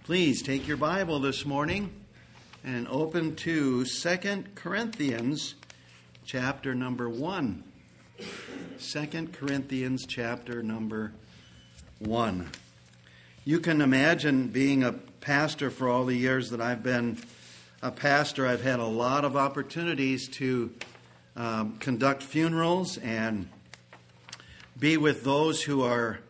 Please take your Bible this morning and open to 2 Corinthians chapter number 1. 2 Corinthians chapter number 1. You can imagine being a pastor for all the years that I've been a pastor. I've had a lot of opportunities to conduct funerals and be with those who are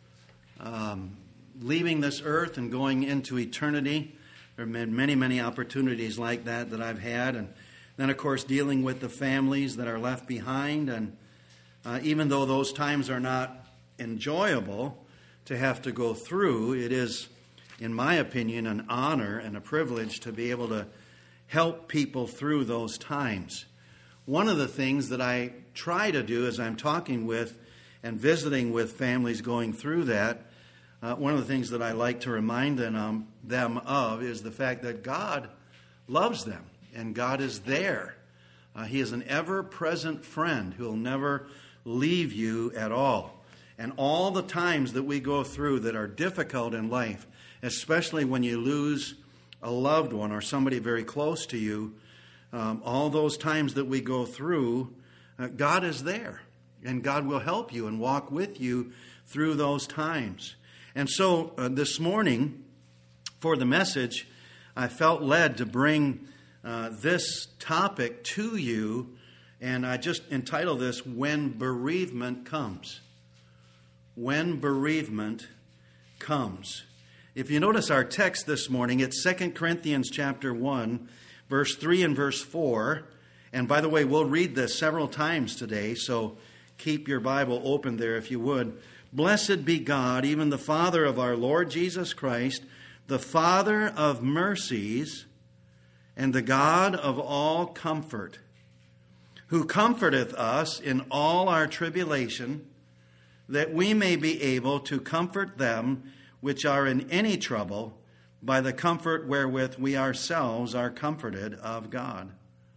leaving this earth and going into eternity. There have been many opportunities like that I've had. And then, of course, dealing with the families that are left behind. And even though those times are not enjoyable to have to go through, it is, in my opinion, an honor and a privilege to be able to help people through those times. One of the things that I try to do as I'm talking with and visiting with families going through that, one of the things that I like to remind them of is the fact that God loves them and God is there. He is an ever-present friend who will never leave you at all. And all the times that we go through that are difficult in life, especially when you lose a loved one or somebody very close to you, all those times that we go through, God is there. And God will help you and walk with you through those times. And so this morning, for the message, I felt led to bring this topic to you. And I just entitled this, When Bereavement Comes. When Bereavement Comes. If you notice our text this morning, it's 2 Corinthians chapter 1, verse 3 and verse 4. And by the way, we'll read this several times today, so keep your Bible open there if you would. Blessed be God, even the Father of our Lord Jesus Christ, the Father of mercies and the God of all comfort, who comforteth us in all our tribulation, that we may be able to comfort them which are in any trouble by the comfort wherewith we ourselves are comforted of God.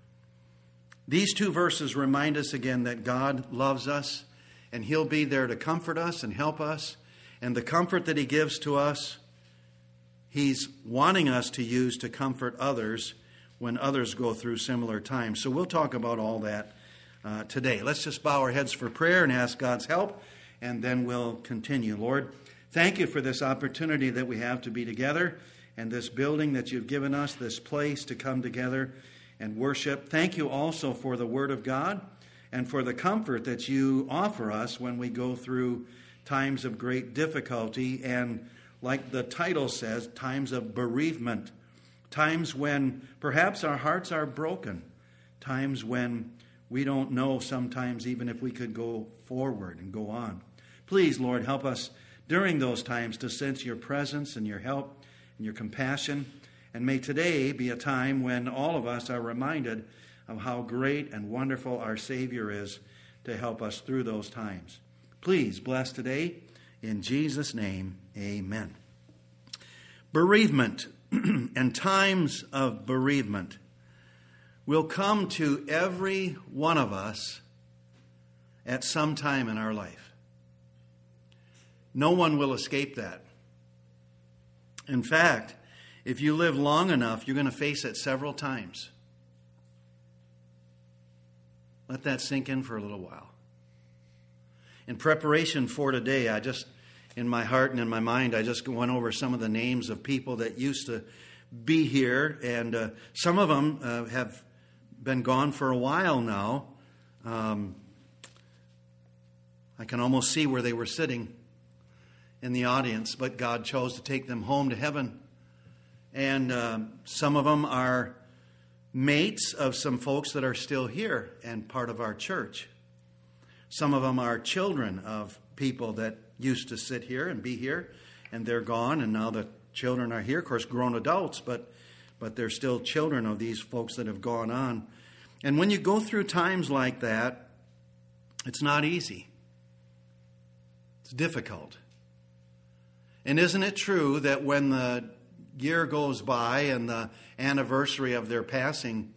These two verses remind us again that God loves us and He'll be there to comfort us and help us. And the comfort that He gives to us, He's wanting us to use to comfort others when others go through similar times. So we'll talk about all that today. Let's just bow our heads for prayer and ask God's help, and then we'll continue. Lord, thank you for this opportunity that we have to be together and this building that you've given us, this place to come together and worship. Thank you also for the Word of God and for the comfort that you offer us when we go through times of great difficulty and, like the title says, times of bereavement, times when perhaps our hearts are broken, times when we don't know sometimes even if we could go forward and go on. Please, Lord, help us during those times to sense your presence and your help and your compassion. And may today be a time when all of us are reminded of how great and wonderful our Savior is to help us through those times. Please bless today. In Jesus' name, amen. Bereavement and times of bereavement will come to every one of us at some time in our life. No one will escape that. In fact, if you live long enough, you're going to face it several times. Let that sink in for a little while. In preparation for today, in my heart and in my mind, I just went over some of the names of people that used to be here, and some of them have been gone for a while now. I can almost see where they were sitting in the audience, but God chose to take them home to heaven. And some of them are mates of some folks that are still here and part of our church. Some of them are children of people that used to sit here and be here, and they're gone, and now the children are here. Of course, grown adults, but they're still children of these folks that have gone on. And when you go through times like that, it's not easy. It's difficult. And isn't it true that when the year goes by and the anniversary of their passing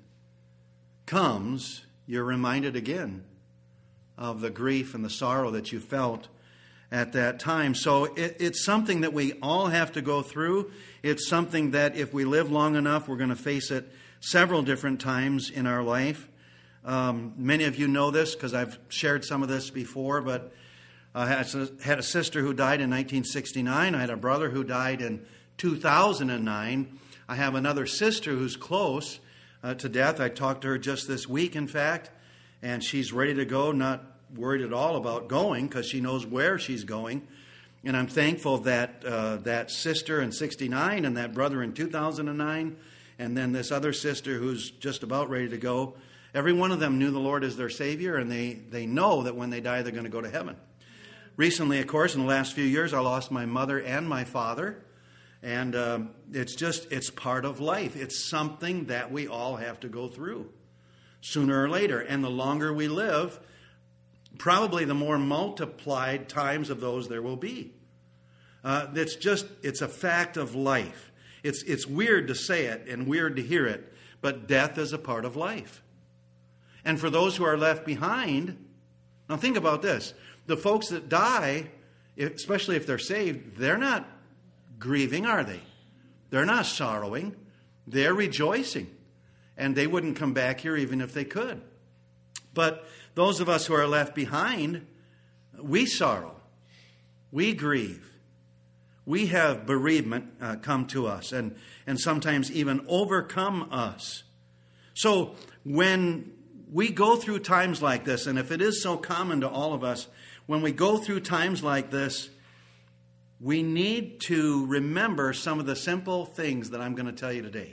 comes, you're reminded again of the grief and the sorrow that you felt at that time. So it's something that we all have to go through. It's something that if we live long enough, we're going to face it several different times in our life. Many of you know this because I've shared some of this before, but I had a sister who died in 1969. I had a brother who died in 2009. I have another sister who's close to death. I talked to her just this week, in fact, and she's ready to go, not worried at all about going because she knows where she's going. And I'm thankful that that sister in 69 and that brother in 2009 and then this other sister who's just about ready to go, every one of them knew the Lord as their Savior, and they know that when they die, they're going to go to heaven. Recently, of course, in the last few years, I lost my mother and my father, and it's part of life. It's something that we all have to go through sooner or later. And the longer we live, probably the more multiplied times of those there will be. It's a fact of life. It's weird to say it and weird to hear it, but death is a part of life. And for those who are left behind, now think about this. The folks that die, especially if they're saved, they're not grieving, are they? They're not sorrowing. They're rejoicing. And they wouldn't come back here even if they could. But those of us who are left behind, we sorrow. We grieve. We have bereavement come to us and sometimes even overcome us. So when we go through times like this, and if it is so common to all of us, when we go through times like this, we need to remember some of the simple things that I'm going to tell you today.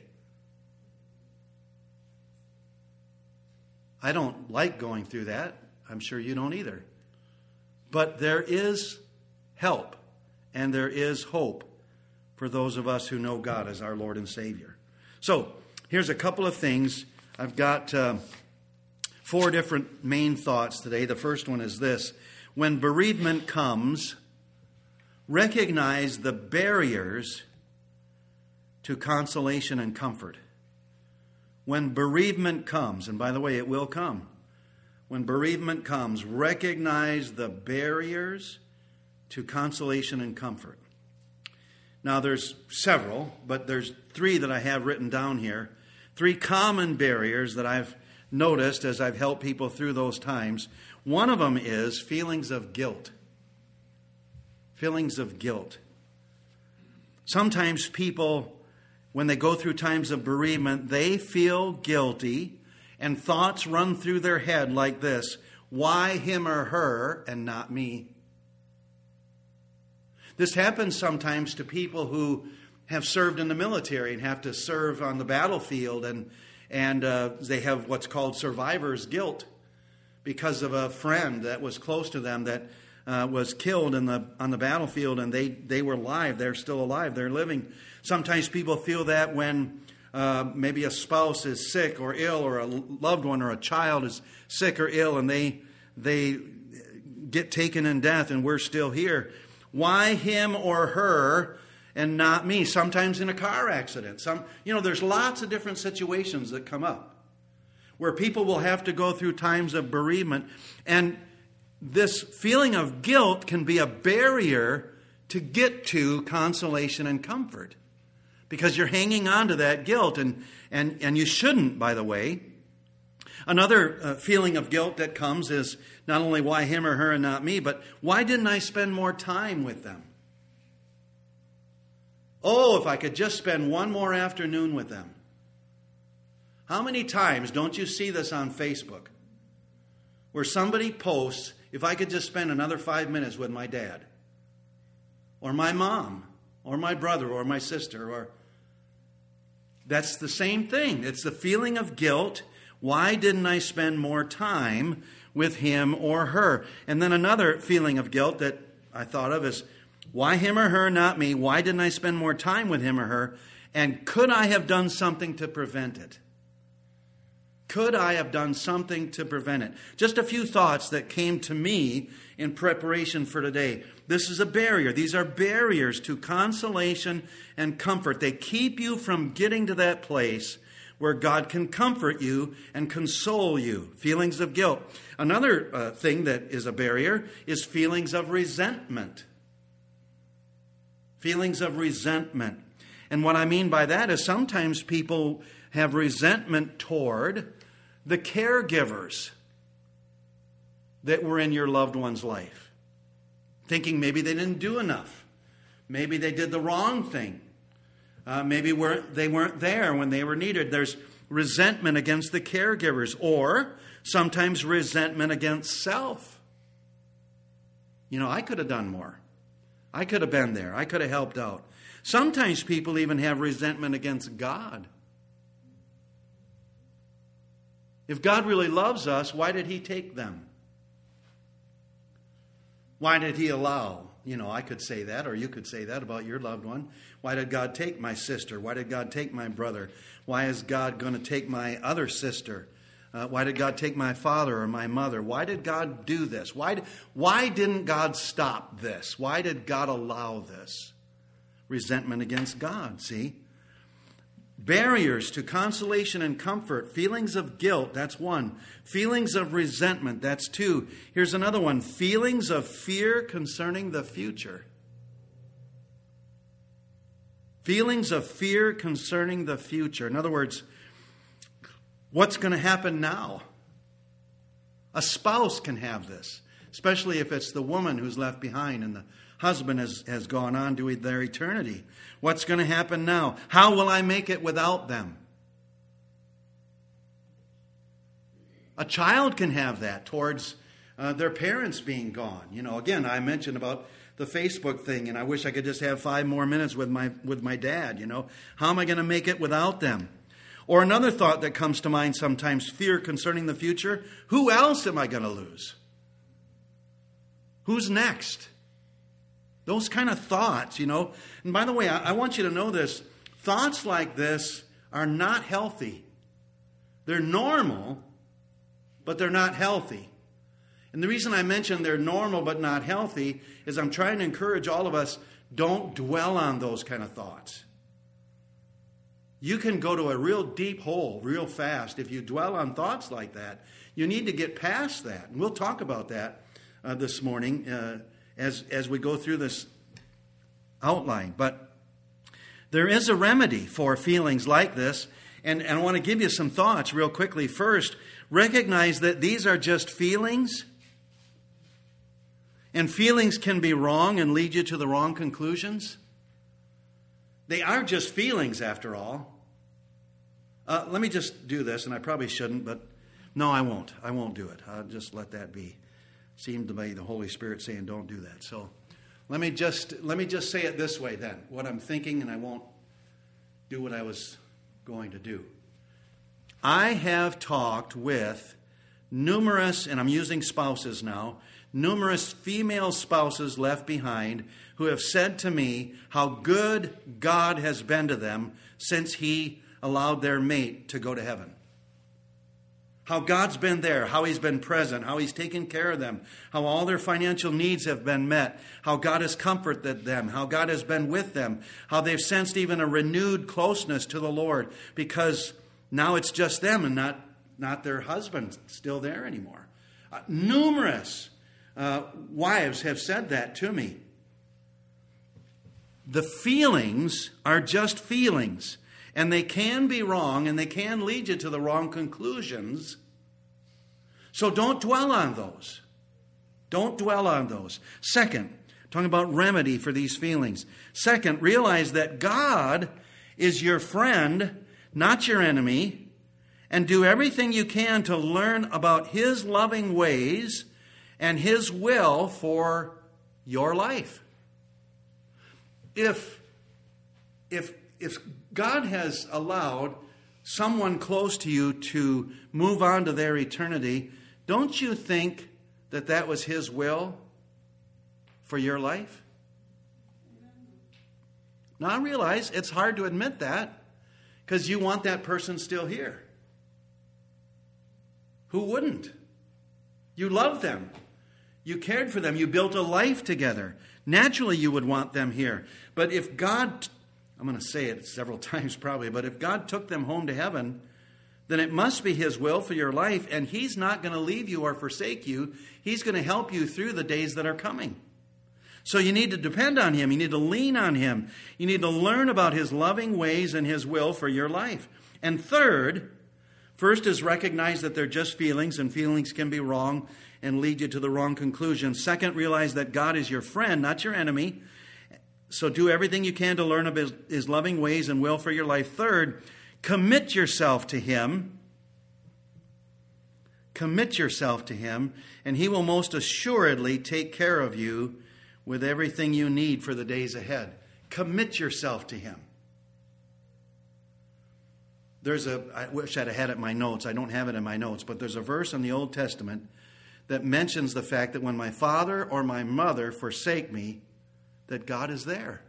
I don't like going through that. I'm sure you don't either. But there is help and there is hope for those of us who know God as our Lord and Savior. So, here's a couple of things. I've got 4 different main thoughts today. The first one is this. When bereavement comes, recognize the barriers to consolation and comfort. When bereavement comes, and by the way, it will come. When bereavement comes, recognize the barriers to consolation and comfort. Now, there's several, but there's 3 that I have written down here. 3 common barriers that I've noticed as I've helped people through those times. One of them is feelings of guilt. Feelings of guilt. Sometimes people, when they go through times of bereavement, they feel guilty and thoughts run through their head like this: why him or her and not me? This happens sometimes to people who have served in the military and have to serve on the battlefield, and they have what's called survivor's guilt because of a friend that was close to them that was killed on the battlefield, and they were alive. They're still alive. They're living. Sometimes people feel that when maybe a spouse is sick or ill, or a loved one or a child is sick or ill, and they get taken in death, and we're still here. Why him or her and not me? Sometimes in a car accident. There's lots of different situations that come up where people will have to go through times of bereavement. And this feeling of guilt can be a barrier to get to consolation and comfort, because you're hanging on to that guilt, and you shouldn't, by the way. Another feeling of guilt that comes is not only why him or her and not me, but why didn't I spend more time with them? Oh, if I could just spend one more afternoon with them. How many times don't you see this on Facebook where somebody posts, if I could just spend another 5 minutes with my dad or my mom or my brother or my sister, or that's the same thing. It's the feeling of guilt. Why didn't I spend more time with him or her? And then another feeling of guilt that I thought of is, why him or her, not me? Why didn't I spend more time with him or her? And could I have done something to prevent it? Could I have done something to prevent it? Just a few thoughts that came to me in preparation for today. This is a barrier. These are barriers to consolation and comfort. They keep you from getting to that place where God can comfort you and console you. Feelings of guilt. Another thing that is a barrier is feelings of resentment. Feelings of resentment. And what I mean by that is sometimes people have resentment toward the caregivers that were in your loved one's life. Thinking maybe they didn't do enough. Maybe they did the wrong thing. Maybe they weren't there when they were needed. There's resentment against the caregivers, or sometimes resentment against self. I could have done more. I could have been there. I could have helped out. Sometimes people even have resentment against God. If God really loves us, why did He take them? Why did He allow? I could say that, or you could say that about your loved one. Why did God take my sister? Why did God take my brother? Why is God going to take my other sister? Why did God take my father or my mother? Why did God do this? Why didn't God stop this? Why did God allow this? Resentment against God, see? Barriers to consolation and comfort. Feelings of guilt, that's one. Feelings of resentment, that's two. Here's another one. Feelings of fear concerning the future. Feelings of fear concerning the future. In other words, what's going to happen now? A spouse can have this, especially if it's the woman who's left behind and the husband has gone on to their eternity. What's going to happen now? How will I make it without them? A child can have that towards their parents being gone. Again, I mentioned about the Facebook thing, and I wish I could just have 5 more minutes with my dad. How am I going to make it without them? Or another thought that comes to mind sometimes, fear concerning the future. Who else am I going to lose? Who's next? Those kind of thoughts, And by the way, I want you to know this. Thoughts like this are not healthy. They're normal, but they're not healthy. And the reason I mention they're normal but not healthy is I'm trying to encourage all of us, don't dwell on those kind of thoughts. You can go to a real deep hole real fast if you dwell on thoughts like that. You need to get past that. And we'll talk about that this morning as we go through this outline. But there is a remedy for feelings like this. And I want to give you some thoughts real quickly. First, recognize that these are just feelings. And feelings can be wrong and lead you to the wrong conclusions. They are just feelings, after all. Let me just do this, and I probably shouldn't, but no, I won't. I won't do it. I'll just let that be. Seemed to be the Holy Spirit saying, don't do that. So let me just say it this way then. What I'm thinking, and I won't do what I was going to do. I have talked with numerous, and I'm using spouses now, numerous female spouses left behind who have said to me how good God has been to them since He allowed their mate to go to heaven. How God's been there, how He's been present, how He's taken care of them, how all their financial needs have been met, how God has comforted them, how God has been with them, how they've sensed even a renewed closeness to the Lord because now it's just them and not their husband still there anymore. Numerous wives have said that to me. The feelings are just feelings. And they can be wrong, and they can lead you to the wrong conclusions. So don't dwell on those. Don't dwell on those. Second, talking about remedy for these feelings. Second, realize that God is your friend, not your enemy, and do everything you can to learn about His loving ways and His will for your life. If God has allowed someone close to you to move on to their eternity, don't you think that that was His will for your life? Now I realize it's hard to admit that because you want that person still here. Who wouldn't? You love them. You cared for them. You built a life together. Naturally, you would want them here. But if God I'm going to say it several times probably, but if God took them home to heaven, then it must be His will for your life, and He's not going to leave you or forsake you. He's going to help you through the days that are coming. So you need to depend on Him. You need to lean on Him. You need to learn about His loving ways and His will for your life. And third, first is recognize that they're just feelings, and feelings can be wrong and lead you to the wrong conclusion. Second, realize that God is your friend, not your enemy. So do everything you can to learn of His loving ways and will for your life. Third, commit yourself to Him. Commit yourself to Him, and He will most assuredly take care of you with everything you need for the days ahead. Commit yourself to Him. I wish I'd had it in my notes. I don't have it in my notes, but there's a verse in the Old Testament that mentions the fact that when my father or my mother forsake me, that God is there.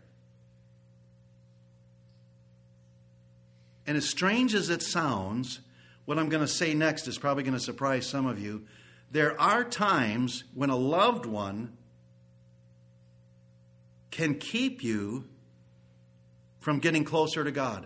And as strange as it sounds, what I'm going to say next is probably going to surprise some of you. There are times when a loved one can keep you from getting closer to God.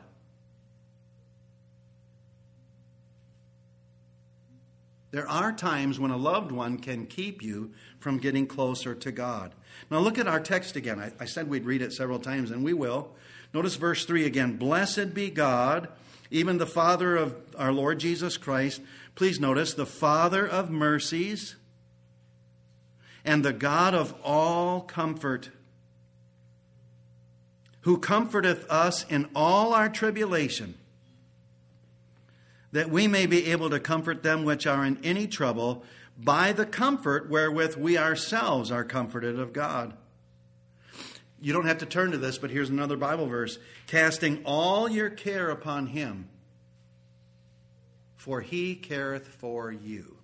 There are times when a loved one can keep you from getting closer to God. Now look at our text again. I said we'd read it several times, and we will. Notice verse 3 again. Blessed be God, even the Father of our Lord Jesus Christ. Please notice, the Father of mercies and the God of all comfort, who comforteth us in all our tribulation, that we may be able to comfort them which are in any trouble by the comfort wherewith we ourselves are comforted of God. You don't have to turn to this, but here's another Bible verse. Casting all your care upon Him, for He careth for you.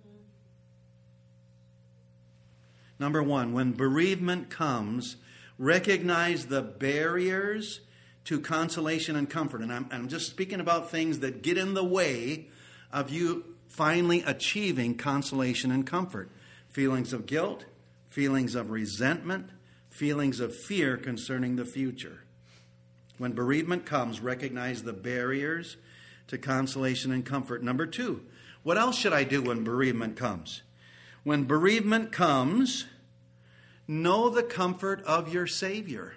Number one, when bereavement comes, recognize the barriers to consolation and comfort. And I'm just speaking about things that get in the way of you finally achieving consolation and comfort. Feelings of guilt, feelings of resentment, feelings of fear concerning the future. When bereavement comes, recognize the barriers to consolation and comfort. Number two, what else should I do when bereavement comes? When bereavement comes, know the comfort of your Savior.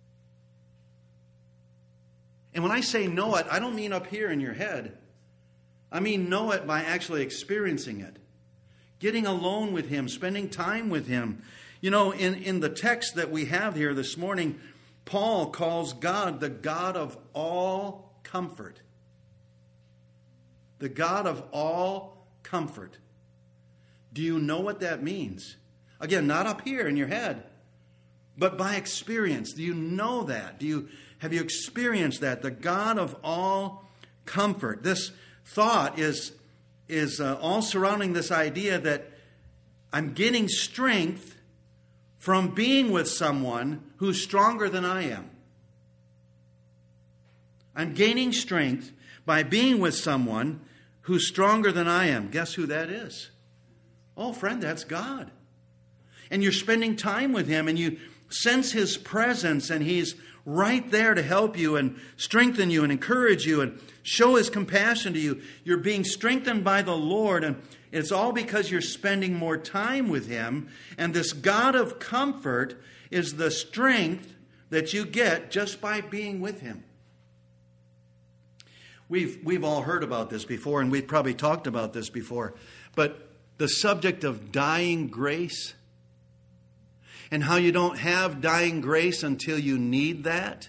And when I say know it, I don't mean up here in your head. I mean know it by actually experiencing it. Getting alone with Him, spending time with Him. You know, in the text that we have here this morning, Paul calls God the God of all comfort. The God of all comfort. Do you know what that means? Again, not up here in your head, but by experience. Do you know that? Have you experienced that? The God of all comfort. This thought is all surrounding this idea that I'm getting strength from being with someone who's stronger than I am. I'm gaining strength by being with someone who's stronger than I am. Guess who that is? Oh, friend, that's God. And you're spending time with Him, and you sense His presence, and He's right there to help you and strengthen you and encourage you and show His compassion to you. You're being strengthened by the Lord, and it's all because you're spending more time with Him. And this God of comfort is the strength that you get just by being with Him. We've all heard about this before, and we've probably talked about this before, but the subject of dying grace, and how you don't have dying grace until you need that.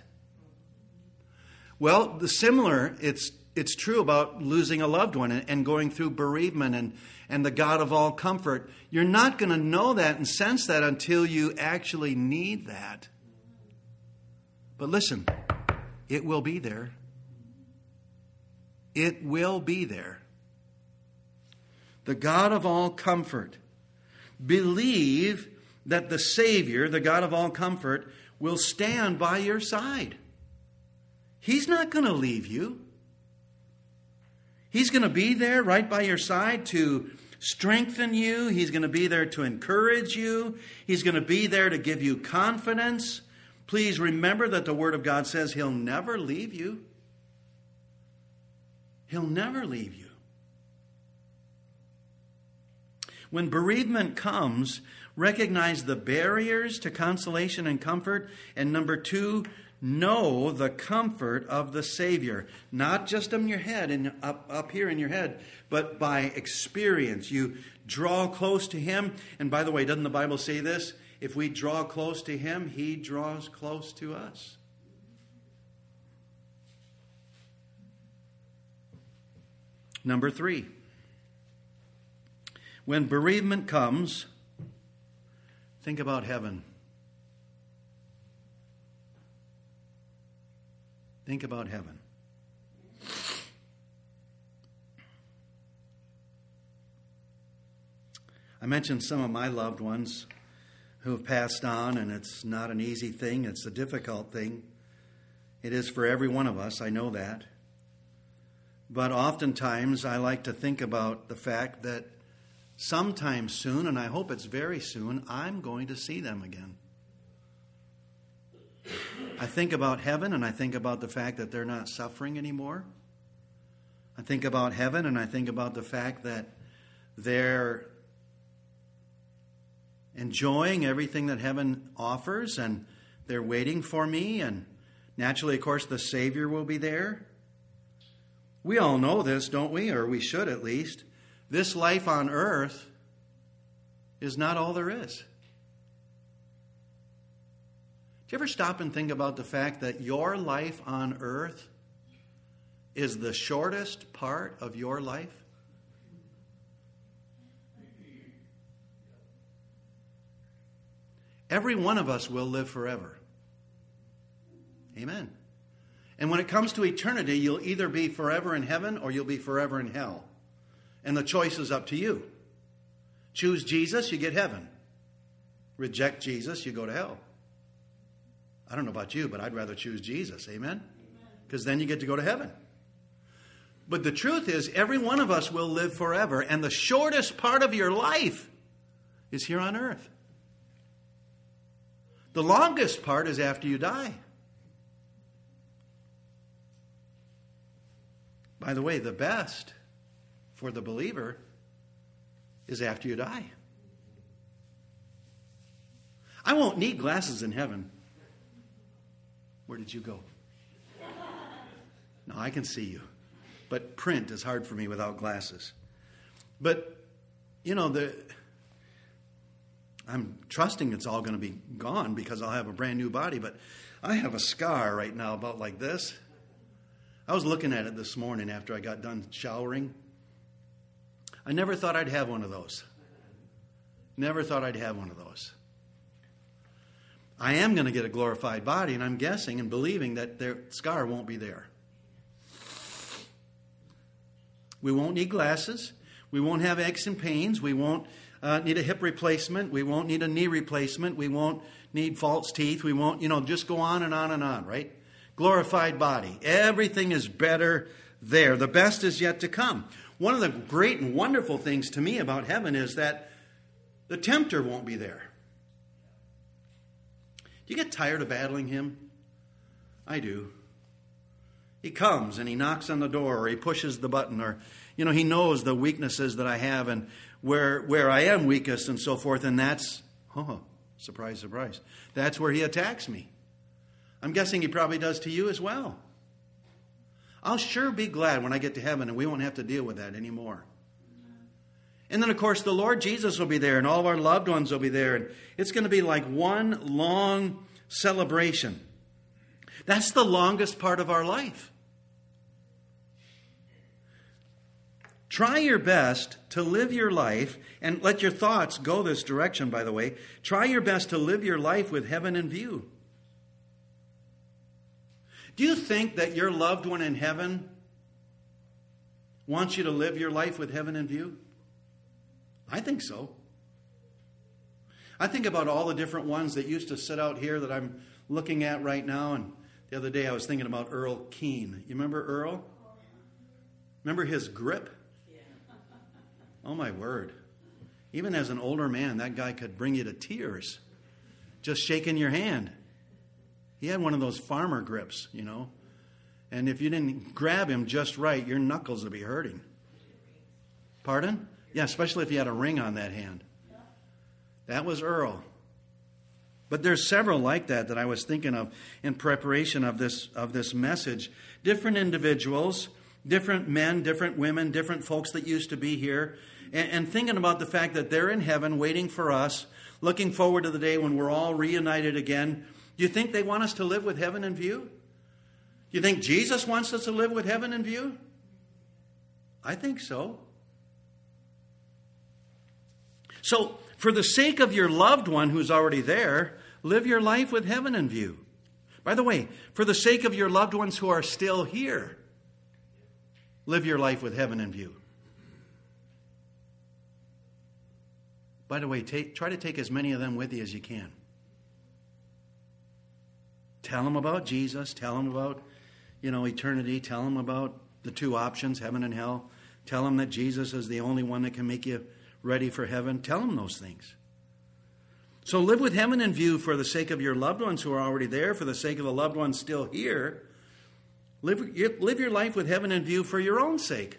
Well, it's true about losing a loved one and going through bereavement and the God of all comfort. You're not going to know that and sense that until you actually need that. But listen, it will be there. It will be there. The God of all comfort. Believe that the Savior, the God of all comfort, will stand by your side. He's not going to leave you. He's going to be there right by your side to strengthen you. He's going to be there to encourage you. He's going to be there to give you confidence. Please remember that the Word of God says He'll never leave you. He'll never leave you. When bereavement comes, recognize the barriers to consolation and comfort. And number 2, know the comfort of the Savior. Not just in your head and up here in your head, but by experience. You draw close to Him. And by the way, doesn't the Bible say this? If we draw close to Him, He draws close to us. Number 3. When bereavement comes, think about heaven. Think about heaven. I mentioned some of my loved ones who have passed on, and it's not an easy thing. It's a difficult thing. It is for every one of us, I know that. But oftentimes I like to think about the fact that sometime soon, and I hope it's very soon, I'm going to see them again. I think about heaven, and I think about the fact that they're not suffering anymore. I think about heaven, and I think about the fact that they're enjoying everything that heaven offers, and they're waiting for me, and naturally, of course, the Savior will be there. We all know this, don't we? Or we should at least. This life on earth is not all there is. Do you ever stop and think about the fact that your life on earth is the shortest part of your life? Every one of us will live forever. Amen. And when it comes to eternity, you'll either be forever in heaven or you'll be forever in hell. And the choice is up to you. Choose Jesus, you get heaven. Reject Jesus, you go to hell. I don't know about you, but I'd rather choose Jesus. Amen? Because then you get to go to heaven. But the truth is, every one of us will live forever. And the shortest part of your life is here on earth. The longest part is after you die. By the way, the best for the believer is after you die. I won't need glasses in heaven. Where did you go? No, I can see you. But print is hard for me without glasses. But, you know, I'm trusting it's all going to be gone because I'll have a brand new body. But I have a scar right now about like this. I was looking at it this morning after I got done showering. I never thought I'd have one of those. Never thought I'd have one of those. I am going to get a glorified body, and I'm guessing and believing that their scar won't be there. We won't need glasses. We won't have aches and pains. We won't need a hip replacement. We won't need a knee replacement. We won't need false teeth. We won't, just go on and on and on, right? Glorified body. Everything is better there. The best is yet to come. One of the great and wonderful things to me about heaven is that the tempter won't be there. Do you get tired of battling him? I do. He comes and he knocks on the door, or he pushes the button, or, he knows the weaknesses that I have and where I am weakest and so forth, and that's, surprise, surprise, that's where he attacks me. I'm guessing he probably does to you as well. I'll sure be glad when I get to heaven and we won't have to deal with that anymore. And then, of course, the Lord Jesus will be there and all of our loved ones will be there. And it's going to be like one long celebration. That's the longest part of our life. Try your best to live your life, and let your thoughts go this direction, by the way. Try your best to live your life with heaven in view. Do you think that your loved one in heaven wants you to live your life with heaven in view? I think so. I think about all the different ones that used to sit out here that I'm looking at right now. And the other day I was thinking about Earl Keene. You remember Earl? Remember his grip? Oh, my word. Even as an older man, that guy could bring you to tears just shaking your hand. He had one of those farmer grips, you know. And if you didn't grab him just right, your knuckles would be hurting. Pardon? Yeah, especially if you had a ring on that hand. That was Earl. But there's several like that I was thinking of in preparation of this message. Different individuals, different men, different women, different folks that used to be here. And thinking about the fact that they're in heaven waiting for us, looking forward to the day when we're all reunited again. Do you think they want us to live with heaven in view? Do you think Jesus wants us to live with heaven in view? I think so. So, for the sake of your loved one who's already there, live your life with heaven in view. By the way, for the sake of your loved ones who are still here, live your life with heaven in view. By the way, try to take as many of them with you as you can. Tell them about Jesus. Tell them about, eternity. Tell them about the two options, heaven and hell. Tell them that Jesus is the only one that can make you ready for heaven. Tell them those things. So live with heaven in view for the sake of your loved ones who are already there, for the sake of the loved ones still here. Live your life with heaven in view for your own sake.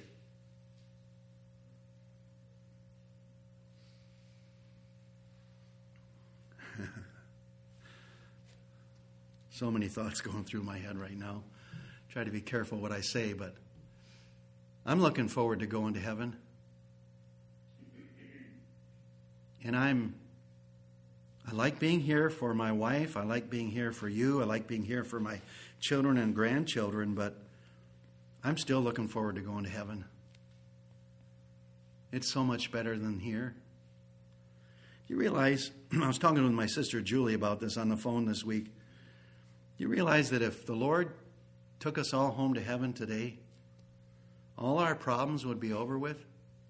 So many thoughts going through my head right now. Try to be careful what I say, but I'm looking forward to going to heaven. And I like being here for my wife. I like being here for you. I like being here for my children and grandchildren, but I'm still looking forward to going to heaven. It's so much better than here. You realize, I was talking with my sister Julie about this on the phone this week. You realize that if the Lord took us all home to heaven today, all our problems would be over with?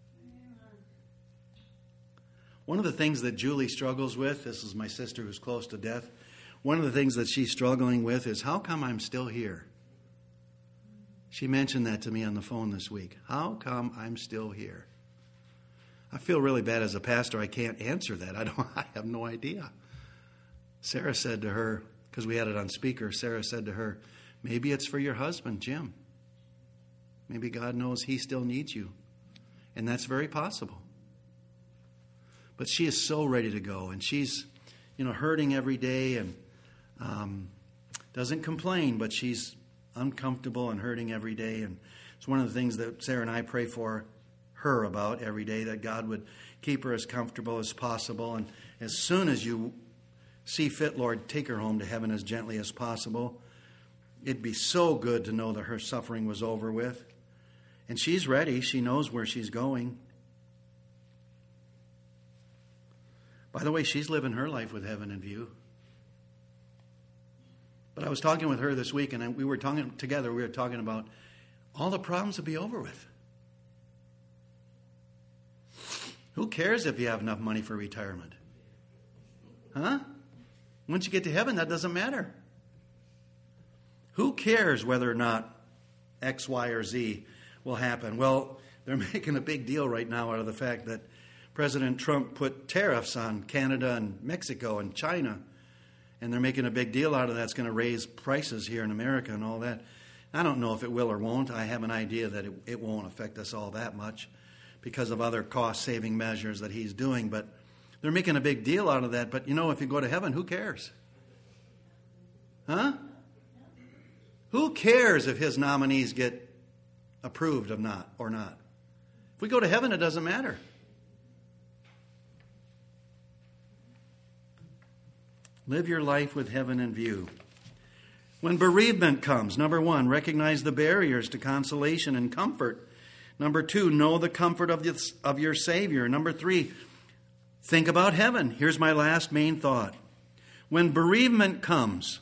One of the things that Julie struggles with, this is my sister who's close to death, one of the things that she's struggling with is, how come I'm still here? She mentioned that to me on the phone this week. How come I'm still here? I feel really bad as a pastor. I can't answer that. I have no idea. Sarah said to her, because we had it on speaker, Sarah said to her, maybe it's for your husband, Jim. Maybe God knows he still needs you. And that's very possible. But she is so ready to go, and she's, hurting every day and doesn't complain, but she's uncomfortable and hurting every day. And it's one of the things that Sarah and I pray for her about every day, that God would keep her as comfortable as possible. And as soon as you see fit, Lord, take her home to heaven as gently as possible. It'd be so good to know that her suffering was over with. And she's ready. She knows where she's going. By the way, she's living her life with heaven in view. But I was talking with her this week, and we were talking together. We were talking about all the problems will be over with. Who cares if you have enough money for retirement? Huh? Once you get to heaven, that doesn't matter. Who cares whether or not X, Y, or Z will happen? Well, they're making a big deal right now out of the fact that President Trump put tariffs on Canada and Mexico and China. And they're making a big deal out of that. It's going to raise prices here in America and all that. I don't know if it will or won't. I have an idea that it won't affect us all that much because of other cost-saving measures that he's doing. But they're making a big deal out of that. But, if you go to heaven, who cares? Huh? Who cares if his nominees get approved or not? If we go to heaven, it doesn't matter. Live your life with heaven in view. When bereavement comes, number 1, recognize the barriers to consolation and comfort. Number 2, know the comfort of your Savior. Number 3, think about heaven. Here's my last main thought. When bereavement comes,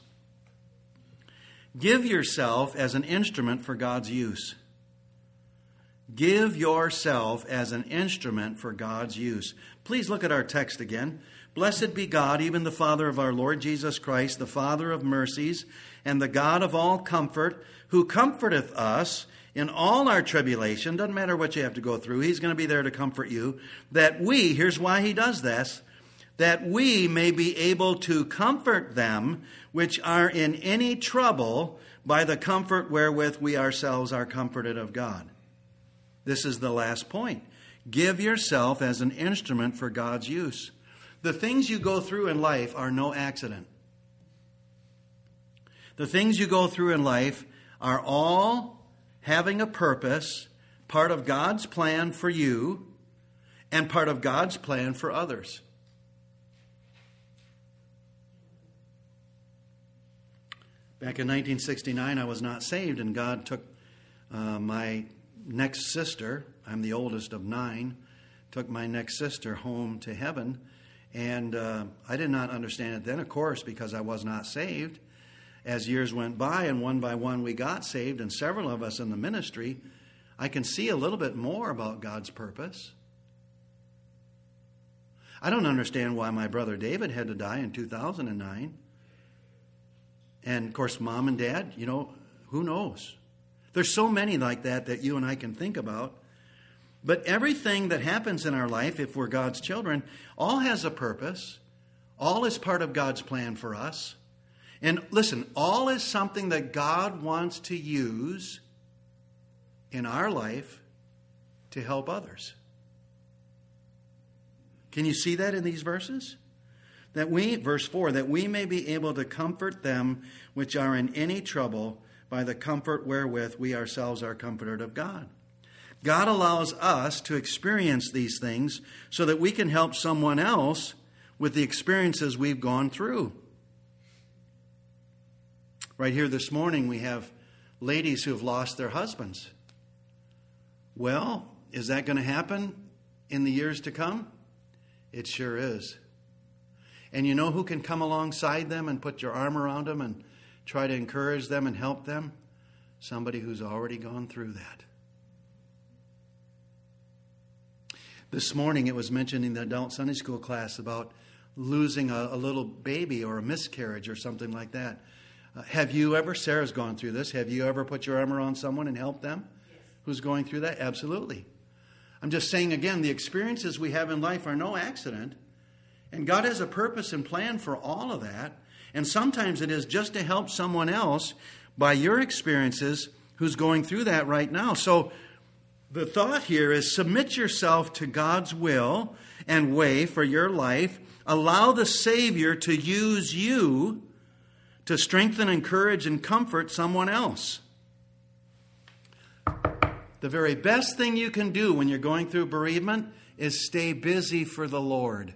give yourself as an instrument for God's use. Give yourself as an instrument for God's use. Please look at our text again. Blessed be God, even the Father of our Lord Jesus Christ, the Father of mercies, and the God of all comfort, who comforteth us in all our tribulation. Doesn't matter what you have to go through. He's going to be there to comfort you. That we, here's why he does this, that we may be able to comfort them which are in any trouble by the comfort wherewith we ourselves are comforted of God. This is the last point. Give yourself as an instrument for God's use. The things you go through in life are no accident. The things you go through in life are all having a purpose, part of God's plan for you, and part of God's plan for others. Back in 1969, I was not saved, and God took my next sister, I'm the oldest of 9, took my next sister home to heaven. And I did not understand it then, of course, because I was not saved. As years went by, and one by one we got saved, and several of us in the ministry, I can see a little bit more about God's purpose. I don't understand why my brother David had to die in 2009. And, of course, Mom and Dad, who knows? There's so many like that you and I can think about. But everything that happens in our life, if we're God's children, all has a purpose. All is part of God's plan for us. And listen, all is something that God wants to use in our life to help others. Can you see that in these verses? Verse 4, that we may be able to comfort them which are in any trouble by the comfort wherewith we ourselves are comforted of God. God allows us to experience these things so that we can help someone else with the experiences we've gone through. Right here this morning, we have ladies who have lost their husbands. Well, is that going to happen in the years to come? It sure is. And you know who can come alongside them and put your arm around them and try to encourage them and help them? Somebody who's already gone through that. This morning it was mentioned in the adult Sunday school class about losing a little baby or a miscarriage or something like that. Have you ever, Sarah's gone through this, have you ever put your arm around someone and helped them who's going through that? Absolutely. I'm just saying again, the experiences we have in life are no accident. And God has a purpose and plan for all of that. And sometimes it is just to help someone else by your experiences who's going through that right now. So the thought here is submit yourself to God's will and way for your life. Allow the Savior to use you to strengthen, encourage, and comfort someone else. The very best thing you can do when you're going through bereavement is stay busy for the Lord.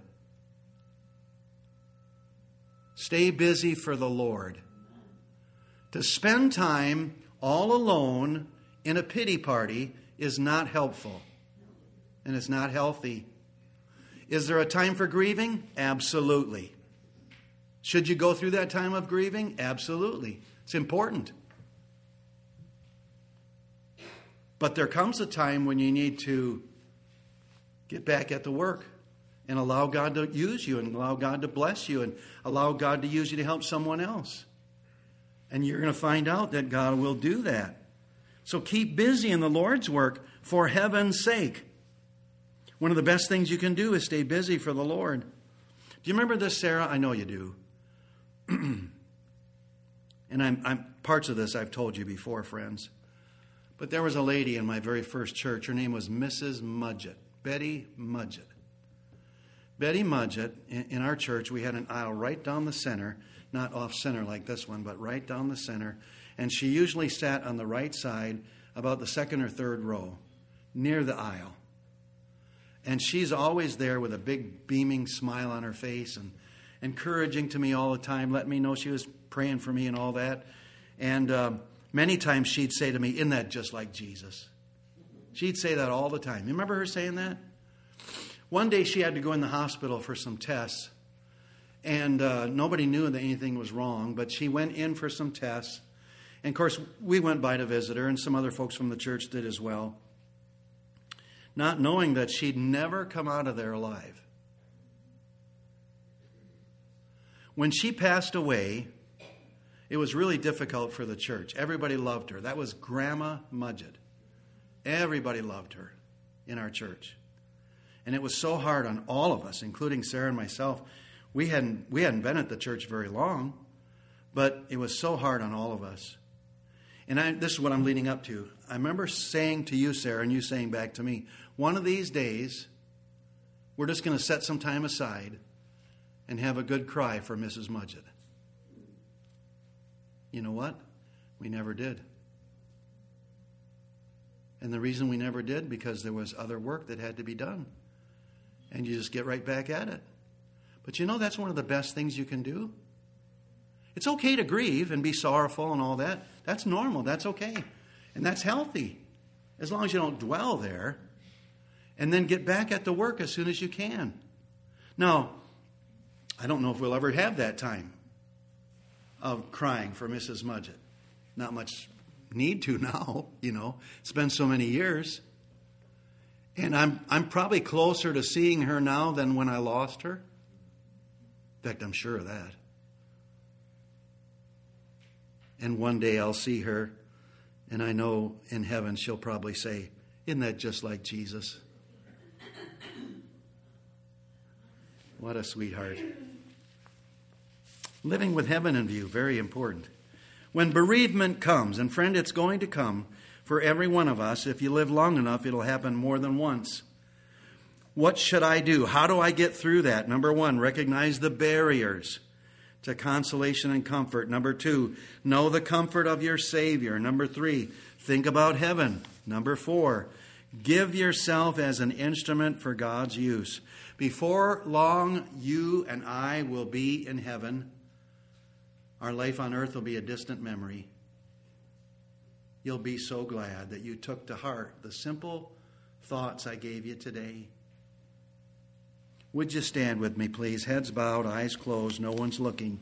Stay busy for the Lord. To spend time all alone in a pity party is not helpful. And it's not healthy. Is there a time for grieving? Absolutely. Should you go through that time of grieving? Absolutely. It's important. But there comes a time when you need to get back at the work and allow God to use you and allow God to bless you and allow God to use you to help someone else. And you're going to find out that God will do that. So keep busy in the Lord's work for heaven's sake. One of the best things you can do is stay busy for the Lord. Do you remember this, Sarah? I know you do. And I'm parts of this I've told you before, friends. But there was a lady in my very first church. Her name was Mrs. Mudgett, Betty Mudgett. Betty Mudgett, in our church, we had an aisle right down the center, not off center like this one, but right down the center. And she usually sat on the right side, about the second or third row, near the aisle. And she's always there with a big beaming smile on her face and encouraging to me all the time, letting me know she was praying for me and all that. And many times she'd say to me, "Isn't that just like Jesus?" She'd say that all the time. You remember her saying that? One day she had to go in the hospital for some tests. And nobody knew that anything was wrong, but she went in for some tests. And, of course, we went by to visit her, and some other folks from the church did as well, not knowing that she'd never come out of there alive. When she passed away, it was really difficult for the church. Everybody loved her. That was Grandma Mudgett. Everybody loved her in our church. And it was so hard on all of us, including Sarah and myself. We hadn't been at the church very long, but it was so hard on all of us. And this is what I'm leading up to. I remember saying to you, Sarah, and you saying back to me, one of these days, we're just going to set some time aside and have a good cry for Mrs. Mudgett. You know what? We never did. And the reason we never did, because there was other work that had to be done. And you just get right back at it. But you know, that's one of the best things you can do. It's okay to grieve and be sorrowful and all that. That's normal. That's okay. And that's healthy. As long as you don't dwell there. And then get back at the work as soon as you can. Now, I don't know if we'll ever have that time of crying for Mrs. Mudgett. Not much need to now, you know. It's been so many years. And I'm probably closer to seeing her now than when I lost her. In fact, I'm sure of that. And one day I'll see her, and I know in heaven she'll probably say, "Isn't that just like Jesus?" What a sweetheart. Living with heaven in view, very important. When bereavement comes, and friend, it's going to come for every one of us. If you live long enough, it'll happen more than once. What should I do? How do I get through that? Number one, recognize the barriers to consolation and comfort. Number two, know the comfort of your Savior. Number three, think about heaven. Number four, give yourself as an instrument for God's use. Before long, you and I will be in heaven. Our life on earth will be a distant memory. You'll be so glad that you took to heart the simple thoughts I gave you today. Would you stand with me, please? Heads bowed, eyes closed, no one's looking.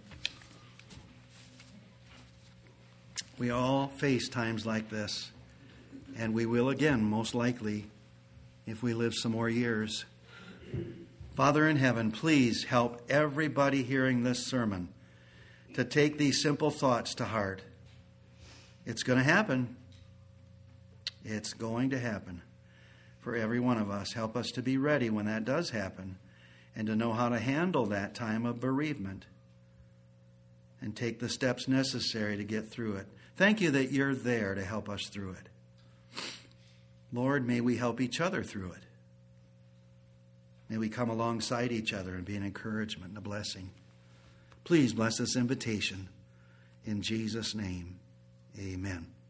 We all face times like this, and we will again, most likely, if we live some more years. Father in heaven, please help everybody hearing this sermon to take these simple thoughts to heart. It's going to happen. It's going to happen for every one of us. Help us to be ready when that does happen and to know how to handle that time of bereavement and take the steps necessary to get through it. Thank you that you're there to help us through it. Lord, may we help each other through it. May we come alongside each other and be an encouragement and a blessing. Please bless this invitation. In Jesus' name, amen.